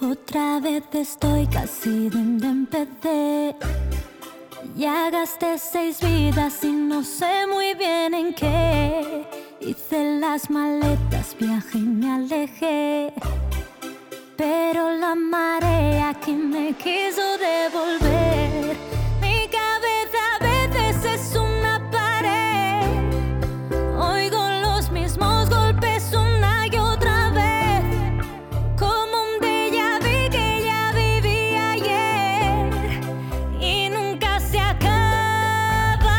Otra vez estoy casi donde empecé. Ya gasté 6 vidas y no sé muy bien en qué. Hice las maletas, viajé y me alejé, pero la marea que me quiso devolver. Mi cabeza a veces es una pared. Oigo los mismos golpes una y otra vez, como un déjà vu que ya viví ayer y nunca se acaba.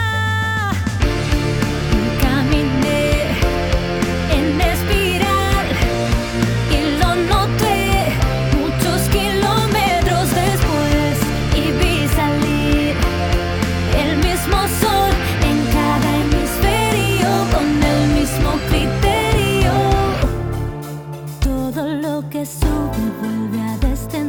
Caminé en espiral y lo noté muchos kilómetros después, y vi salir el mismo sol en cada hemisferio con el mismo criterio. Todo lo que sube vuelve a descender.